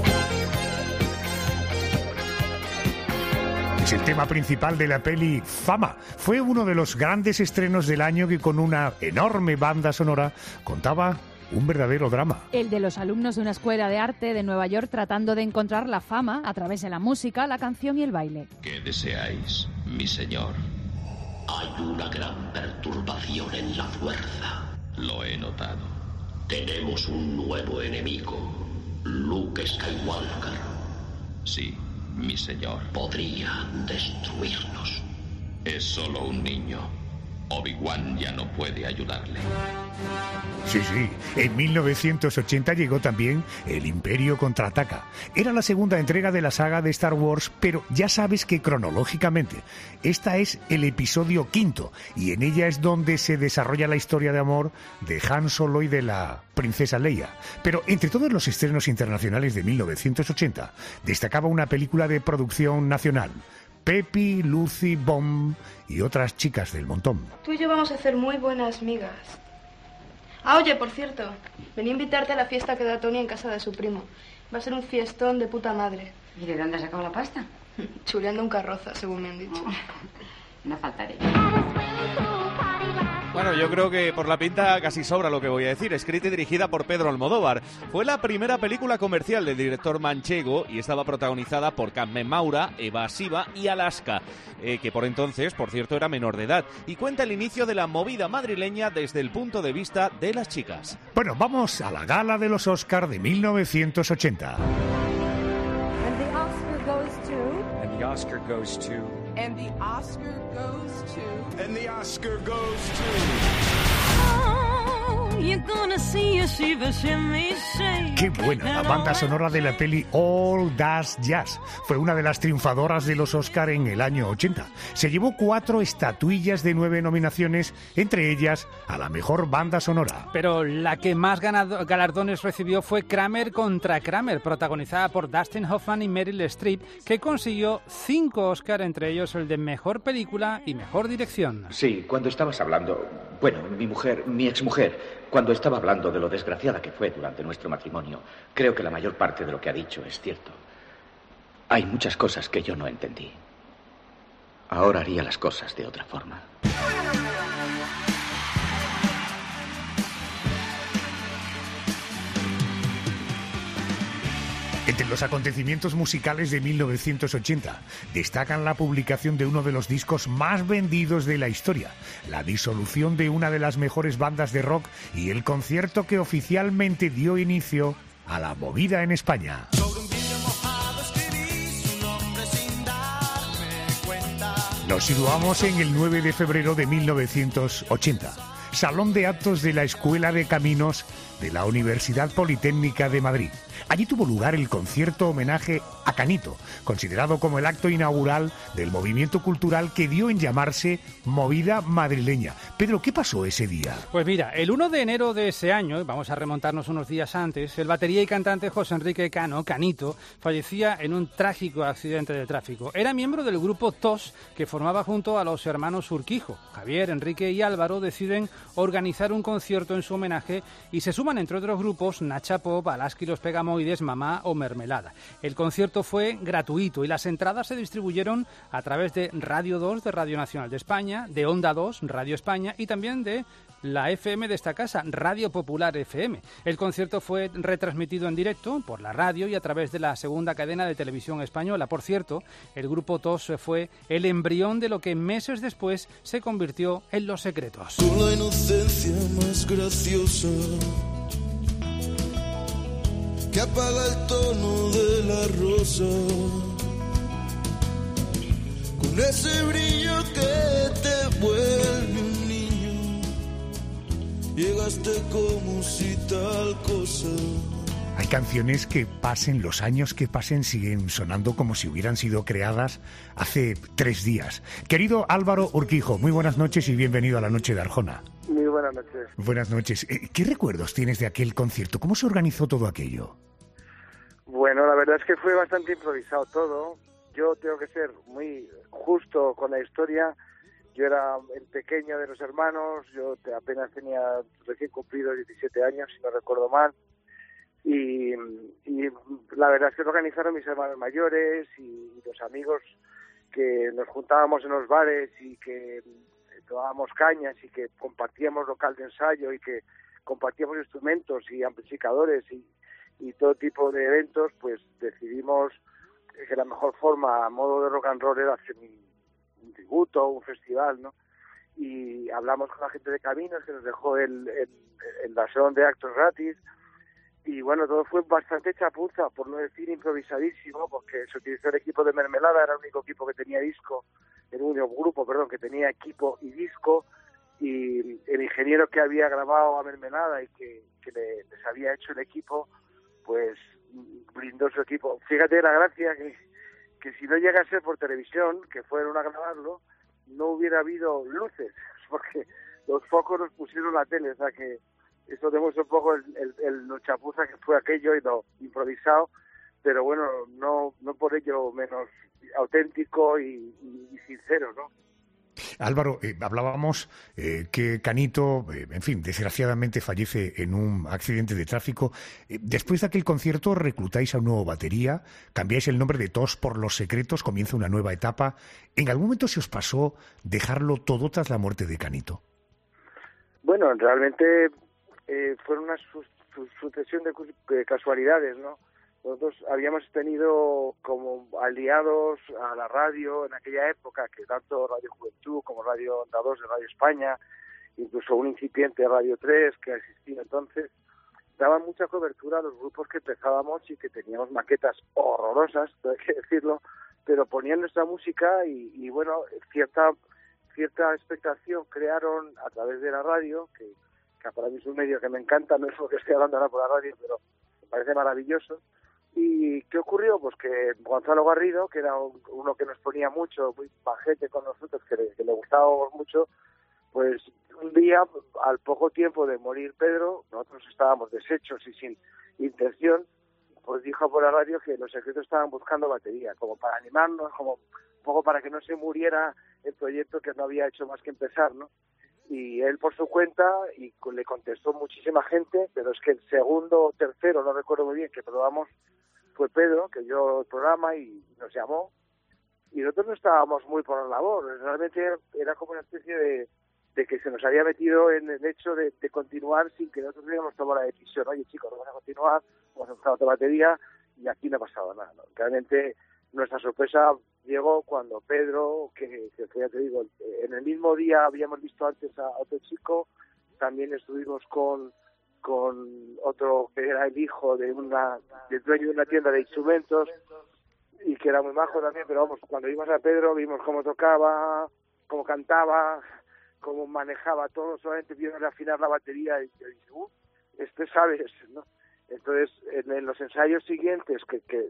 Es el tema principal de la peli Fama. Fue uno de los grandes estrenos del año que con una enorme banda sonora contaba un verdadero drama. El de los alumnos de una escuela de arte de Nueva York tratando de encontrar la fama a través de la música, la canción y el baile. ¿Qué deseáis, mi señor? Hay una gran perturbación en la fuerza. Lo he notado. Tenemos un nuevo enemigo, Luke Skywalker. Sí, mi señor. Podría destruirnos. Es solo un niño. Obi-Wan ya no puede ayudarle. Sí. En 1980 llegó también El Imperio Contraataca. Era la segunda entrega de la saga de Star Wars, pero ya sabes que cronológicamente esta es el episodio 5 y en ella es donde se desarrolla la historia de amor de Han Solo y de la princesa Leia. Pero entre todos los estrenos internacionales de 1980 destacaba una película de producción nacional. Pepi, Lucy, Bomb y otras chicas del montón. Tú y yo vamos a hacer muy buenas migas. Ah, oye, por cierto, venía a invitarte a la fiesta que da Tony en casa de su primo. Va a ser un fiestón de puta madre. ¿Y de dónde has sacado la pasta? Chuleando un carroza, según me han dicho. No faltaría. Bueno, yo creo que por la pinta casi sobra lo que voy a decir. Escrita y dirigida por Pedro Almodóvar. Fue la primera película comercial del director manchego y estaba protagonizada por Carmen Maura, Eva Siva y Alaska, que por entonces, por cierto, era menor de edad. Y cuenta el inicio de la movida madrileña desde el punto de vista de las chicas. Bueno, vamos a la gala de los Oscar de 1980. And the Oscar goes to... And the Oscar goes to... And the Oscar goes to... And the Oscar goes to... Oh, you're gonna see a shiver, shimmy, shake. ¡Qué buena! La banda sonora de la peli All That Jazz fue una de las triunfadoras de los Oscar en el año 80. Se llevó 4 estatuillas de 9 nominaciones, entre ellas a la mejor banda sonora. Pero la que más galardones recibió fue Kramer contra Kramer, protagonizada por Dustin Hoffman y Meryl Streep, que consiguió 5 Oscar, entre ellos el de mejor película y mejor dirección. Sí, cuando estabas hablando, bueno, mi exmujer, cuando estaba hablando de lo desgraciada que fue durante nuestro matrimonio, creo que la mayor parte de lo que ha dicho es cierto. Hay muchas cosas que yo no entendí. Ahora haría las cosas de otra forma. Entre los acontecimientos musicales de 1980 destacan la publicación de uno de los discos más vendidos de la historia, la disolución de una de las mejores bandas de rock y el concierto que oficialmente dio inicio a la movida en España. Nos situamos en el 9 de febrero de 1980. Salón de actos de la Escuela de Caminos de la Universidad Politécnica de Madrid. Allí tuvo lugar el concierto homenaje a Canito, considerado como el acto inaugural del movimiento cultural que dio en llamarse Movida Madrileña. Pedro, ¿qué pasó ese día? Pues mira, el 1 de enero de ese año, vamos a remontarnos unos días antes, el batería y cantante José Enrique Cano, Canito, fallecía en un trágico accidente de tráfico. Era miembro del grupo TOS, que formaba junto a los hermanos Urquijo. Javier, Enrique y Álvaro deciden organizar un concierto en su homenaje y se suman, entre otros grupos, Nacha Pop, Alaska y los Pegamoides, Mamá o Mermelada. El concierto fue gratuito y las entradas se distribuyeron a través de Radio 2 de Radio Nacional de España, de Onda 2, Radio España y también de la FM de esta casa, Radio Popular FM. El concierto fue retransmitido en directo por la radio y a través de la segunda cadena de televisión española. Por cierto, el grupo TOS fue el embrión de lo que meses después se convirtió en Los Secretos. Con la inocencia más graciosa que apaga el tono de la rosa, con ese brillo que te vuelve un niño, llegaste como si tal cosa. Hay canciones que pasen, los años que pasen, siguen sonando como si hubieran sido creadas hace 3 días. Querido Álvaro Urquijo, muy buenas noches y bienvenido a la Noche de Arjona. Muy buenas noches. Buenas noches. ¿Qué recuerdos tienes de aquel concierto? ¿Cómo se organizó todo aquello? Bueno, la verdad es que fue bastante improvisado todo. Yo tengo que ser muy justo con la historia. Yo era el pequeño de los hermanos, yo apenas tenía recién cumplido 17 años, si no recuerdo mal. Y la verdad es que lo organizaron mis hermanos mayores y los amigos que nos juntábamos en los bares y que tomábamos cañas y que compartíamos local de ensayo y que compartíamos instrumentos y amplificadores y todo tipo de eventos, pues decidimos que la mejor forma a modo de rock and roll era hacer un tributo, un festival, ¿no? Y hablamos con la gente de Caminos que nos dejó el salón de actos gratis. Y bueno, todo fue bastante chapuza, por no decir improvisadísimo, porque se utilizó el equipo de Mermelada, era el único equipo que tenía disco, el único grupo, perdón, que tenía equipo y disco, y el ingeniero que había grabado a Mermelada y que les había hecho el equipo, pues brindó su equipo. Fíjate la gracia que si no llega a ser por televisión, que fueron a grabarlo, no hubiera habido luces, porque los focos los pusieron la tele, o sea que eso demuestra un poco lo chapuza que fue aquello y lo improvisado, pero bueno, no por ello menos auténtico y sincero, ¿no? Álvaro, hablábamos que Canito, en fin, desgraciadamente fallece en un accidente de tráfico. Después de aquel concierto reclutáis a un nuevo batería, cambiáis el nombre de TOS por Los Secretos, comienza una nueva etapa. ¿En algún momento se os pasó dejarlo todo tras la muerte de Canito? Bueno, realmente fueron una sucesión de casualidades, ¿no? Nosotros habíamos tenido como aliados a la radio en aquella época, que tanto Radio Juventud como Radio Onda 2 de Radio España, incluso un incipiente Radio 3 que existía entonces, daban mucha cobertura a los grupos que empezábamos y que teníamos maquetas horrorosas, hay que decirlo, pero ponían nuestra música y bueno, cierta expectación crearon a través de la radio, que para mí es un medio que me encanta, no es lo que estoy hablando ahora por la radio, pero me parece maravilloso. ¿Y qué ocurrió? Pues que Gonzalo Garrido, que era uno que nos ponía mucho, muy pajete con nosotros, que le gustábamos mucho, pues un día, al poco tiempo de morir Pedro, nosotros estábamos deshechos y sin intención, pues dijo por la radio que Los Secretos estaban buscando batería, como para animarnos, como un poco para que no se muriera el proyecto que no había hecho más que empezar, ¿no? Y él por su cuenta, y le contestó muchísima gente, pero es que el segundo o tercero, no recuerdo muy bien, que probamos, fue Pedro, que dio el programa y nos llamó, y nosotros no estábamos muy por la labor, realmente era como una especie de que se nos había metido en el hecho de continuar sin que nosotros hubiéramos tomado la decisión. Oye chicos, vamos a continuar, vamos a buscar otra batería, y aquí no ha pasado nada, ¿no? Realmente nuestra sorpresa llegó cuando Pedro, que ya te digo, en el mismo día habíamos visto antes a otro chico, también estuvimos con otro que era el hijo del dueño de una tienda de instrumentos, y que era muy majo también, pero vamos, cuando vimos a Pedro vimos cómo tocaba, cómo cantaba, cómo manejaba todo, solamente viendo afinar la batería y yo dije, sabes, ¿no? Entonces, en los ensayos siguientes que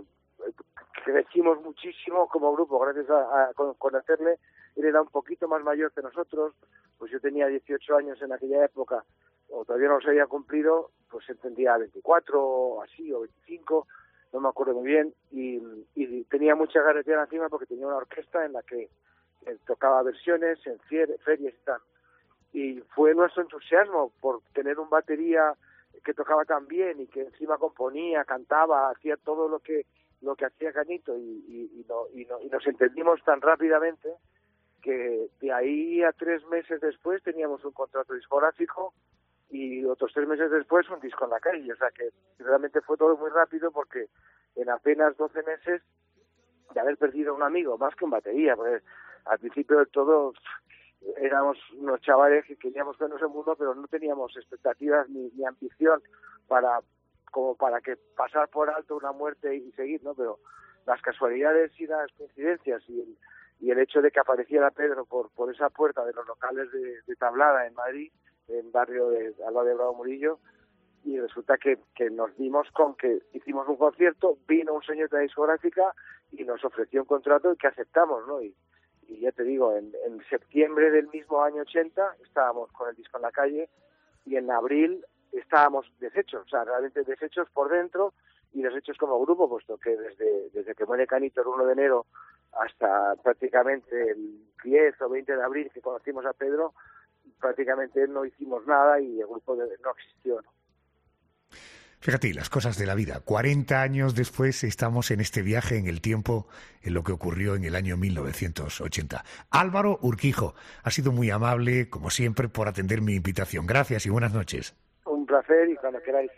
crecimos muchísimo como grupo, gracias a conocerle. Él era un poquito más mayor que nosotros, pues yo tenía 18 años en aquella época, o todavía no los había cumplido, pues él tendría 24 o así, o 25, no me acuerdo muy bien, y tenía mucha carretera encima porque tenía una orquesta en la que tocaba versiones en ferias y tal. Y fue nuestro entusiasmo por tener un batería que tocaba tan bien y que encima componía, cantaba, hacía todo lo que hacía Canito y nos entendimos tan rápidamente que de ahí a 3 meses después teníamos un contrato discográfico y otros 3 meses después un disco en la calle. O sea que realmente fue todo muy rápido porque en apenas 12 meses de haber perdido a un amigo, más que un batería, porque al principio de todo éramos unos chavales que queríamos vernos el mundo, pero no teníamos expectativas ni ambición para que pasar por alto una muerte y seguir, ¿no? Pero las casualidades y las coincidencias y el hecho de que apareciera Pedro por esa puerta de los locales de Tablada en Madrid, en barrio al lado de Bravo Murillo, y resulta que nos dimos con que hicimos un concierto, vino un señor de la discográfica y nos ofreció un contrato que aceptamos, ¿no? Y ya te digo, en septiembre del mismo año 80 estábamos con el disco en la calle y en abril estábamos deshechos, o sea, realmente deshechos por dentro y deshechos como grupo, puesto que desde que muere Canito el 1 de enero hasta prácticamente el 10 o 20 de abril que conocimos a Pedro, prácticamente no hicimos nada y el grupo no existió, ¿no? Fíjate, las cosas de la vida. 40 años después estamos en este viaje en el tiempo, en lo que ocurrió en el año 1980. Álvaro Urquijo, ha sido muy amable, como siempre, por atender mi invitación. Gracias y buenas noches. Un placer y cuando queráis.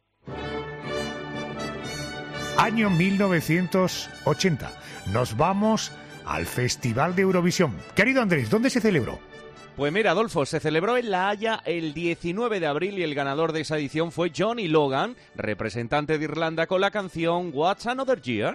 Año 1980. Nos vamos al Festival de Eurovisión. Querido Andrés, ¿dónde se celebró? Pues mira, Adolfo, se celebró en La Haya el 19 de abril y el ganador de esa edición fue Johnny Logan, representante de Irlanda con la canción What's Another Year.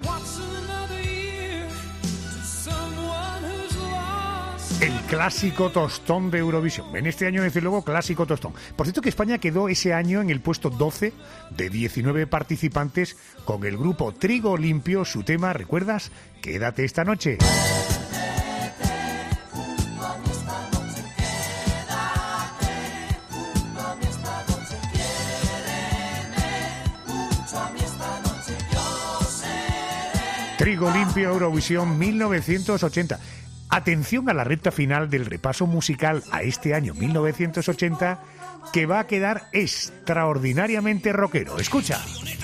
El clásico tostón de Eurovisión. En este año, desde luego, clásico tostón. Por cierto que España quedó ese año en el puesto 12 de 19 participantes con el grupo Trigo Limpio. Su tema, ¿recuerdas? Quédate esta noche. Trigo Limpio Eurovisión 1980. Atención a la recta final del repaso musical a este año 1980, que va a quedar extraordinariamente rockero. Escucha.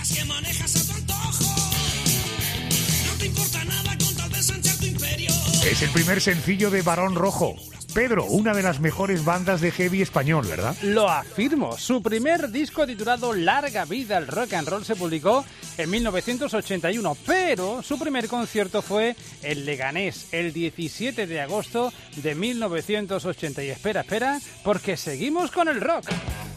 Es el primer sencillo de Barón Rojo. Pedro, una de las mejores bandas de heavy español, ¿verdad? Lo afirmo. Su primer disco titulado Larga Vida al Rock and Roll se publicó en 1981, pero su primer concierto fue en Leganés el 17 de agosto de 1980. Y espera, porque seguimos con el rock.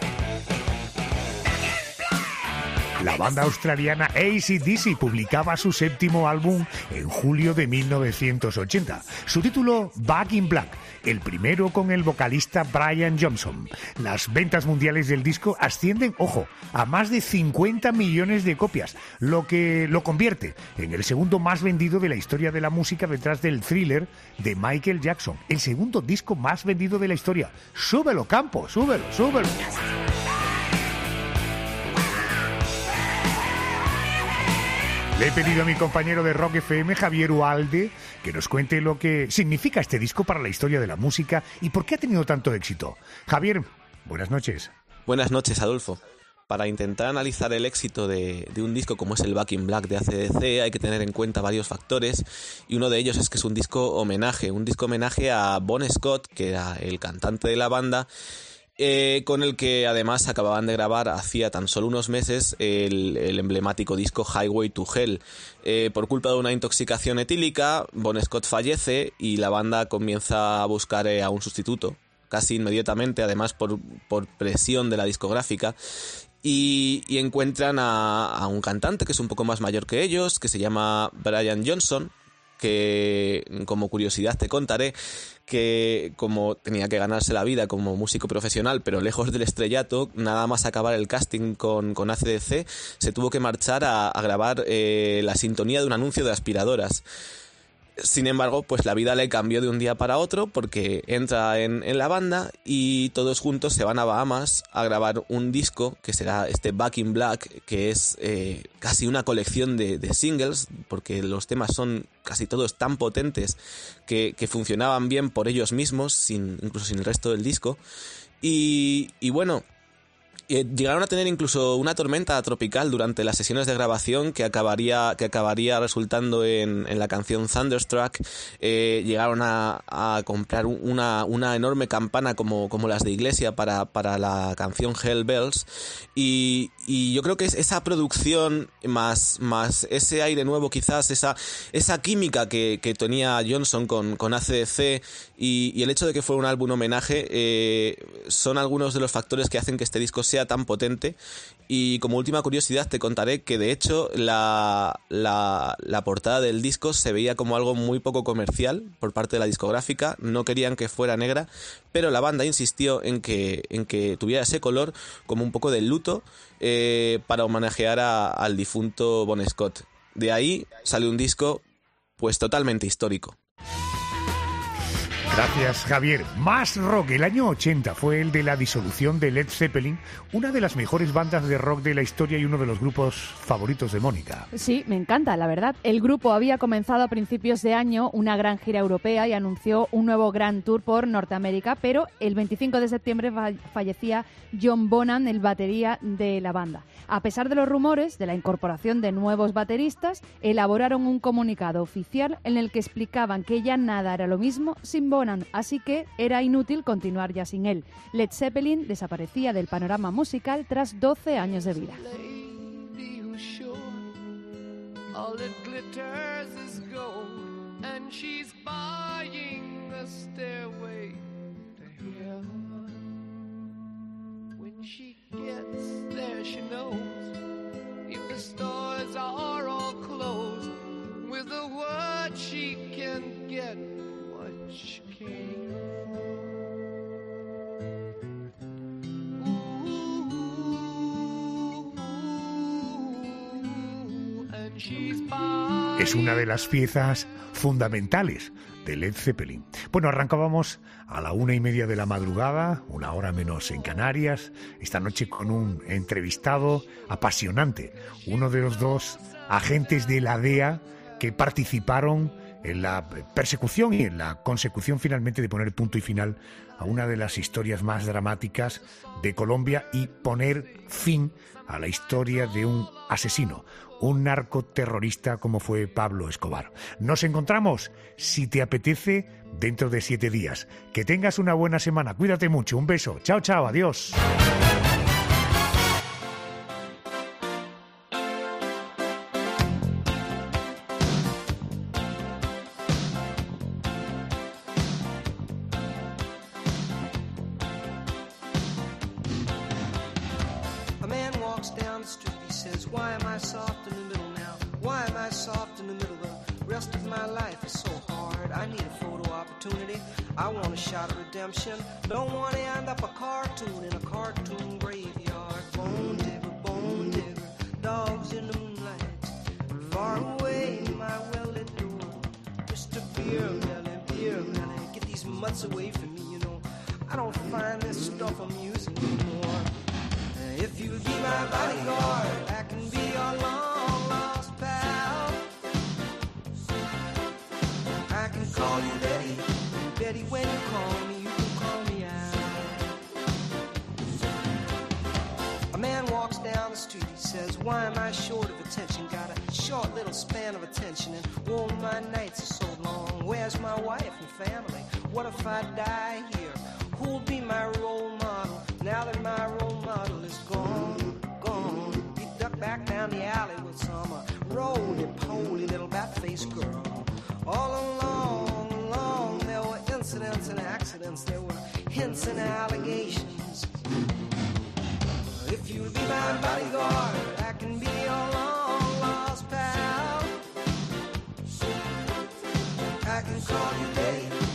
La banda australiana AC/DC publicaba su 7º álbum en julio de 1980. Su título, Back in Black, el primero con el vocalista Brian Johnson. Las ventas mundiales del disco ascienden, ojo, a más de 50 millones de copias, lo que lo convierte en el segundo más vendido de la historia de la música detrás del Thriller de Michael Jackson. El segundo disco más vendido de la historia. ¡Súbelo, Campo! ¡Súbelo! Le he pedido a mi compañero de Rock FM, Javier Ualde, que nos cuente lo que significa este disco para la historia de la música y por qué ha tenido tanto éxito. Javier, buenas noches. Buenas noches, Adolfo. Para intentar analizar el éxito de un disco como es el Back in Black de AC/DC hay que tener en cuenta varios factores y uno de ellos es que es un disco homenaje a Bon Scott, que era el cantante de la banda, con el que además acababan de grabar hacía tan solo unos meses el emblemático disco Highway to Hell. Por culpa de una intoxicación etílica, Bon Scott fallece y la banda comienza a buscar a un sustituto, casi inmediatamente, además por presión de la discográfica. y encuentran a un cantante que es un poco más mayor que ellos, que se llama Brian Johnson, que como curiosidad te contaré que como tenía que ganarse la vida como músico profesional, pero lejos del estrellato, nada más acabar el casting con AC/DC, se tuvo que marchar a grabar la sintonía de un anuncio de aspiradoras. Sin embargo, pues la vida le cambió de un día para otro porque entra en la banda y todos juntos se van a Bahamas a grabar un disco que será este Back in Black, que es casi una colección de singles, porque los temas son casi todos tan potentes que funcionaban bien por ellos mismos, incluso sin el resto del disco. Y bueno, llegaron a tener incluso una tormenta tropical durante las sesiones de grabación que acabaría resultando en la canción Thunderstruck. Llegaron a comprar una enorme campana como las de iglesia para la canción Hell Bells, y yo creo que es esa producción más ese aire nuevo, quizás esa química que tenía Johnson con AC/DC y el hecho de que fuera un álbum homenaje son algunos de los factores que hacen que este disco sea tan potente. Y como última curiosidad te contaré que de hecho la portada del disco se veía como algo muy poco comercial por parte de la discográfica. No querían que fuera negra, pero la banda insistió en que tuviera ese color como un poco de luto para homenajear al difunto Bon Scott. De ahí sale un disco pues totalmente histórico. Gracias, Javier. Más rock. El año 80 fue el de la disolución de Led Zeppelin, una de las mejores bandas de rock de la historia y uno de los grupos favoritos de Mónica. Sí, me encanta, la verdad. El grupo había comenzado a principios de año una gran gira europea y anunció un nuevo Grand Tour por Norteamérica, pero el 25 de septiembre fallecía John Bonham, el batería de la banda. A pesar de los rumores de la incorporación de nuevos bateristas, elaboraron un comunicado oficial en el que explicaban que ya nada era lo mismo sin Bonham, así que era inútil continuar ya sin él. Led Zeppelin desaparecía del panorama musical tras 12 años de vida. All that glitters is gold, and she's buying a stairway to heaven. When she gets there, she knows if the stores are all closed, with a word she can get what she came for. Es una de las piezas fundamentales de Led Zeppelin. Bueno, arrancábamos a la 1:30 de la madrugada, 1 hora menos en Canarias, esta noche con un entrevistado apasionante, uno de los 2 agentes de la DEA que participaron en la persecución y en la consecución finalmente de poner punto y final a una de las historias más dramáticas de Colombia y poner fin a la historia de un asesino, un narcoterrorista como fue Pablo Escobar. Nos encontramos, si te apetece, dentro de 7 días. Que tengas una buena semana, cuídate mucho, un beso, chao, chao, adiós. Don't want to end up a cartoon in a cartoon graveyard. Bone digger, dogs in the moonlight. Far away, my well-lit door. Mr. Beer Melly, get these mutts away from me, you know. I don't find this stuff amusing anymore. If you'll be my bodyguard, I can be your long-lost pal. I can call you Betty, Betty when you call me. Down the street, he says, why am I short of attention? Got a short little span of attention, and oh, my nights are so long. Where's my wife and family? What if I die here? Who'll be my role model now that my role model is gone? He ducked back down the alley with some roly-poly little bat-faced girl. All along, there were incidents and accidents. There were hints and allegations. If you'll be my bodyguard, I can be your long lost pal. I can call you late.